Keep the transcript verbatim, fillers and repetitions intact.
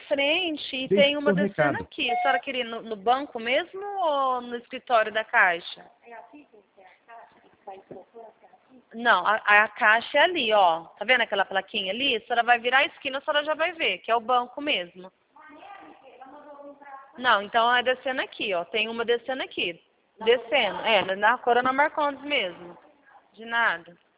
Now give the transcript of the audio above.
frente e Deixe tem uma seu descendo recado. aqui. A senhora queria ir no, no banco mesmo ou no escritório da Caixa? Não, a, a caixa é ali, ó. Tá vendo aquela plaquinha ali? A senhora vai virar a esquina, a senhora já vai ver, que é o banco mesmo. Não, então é descendo aqui, ó. Tem uma descendo aqui. Descendo. É, na Corona Marcondes mesmo. De nada.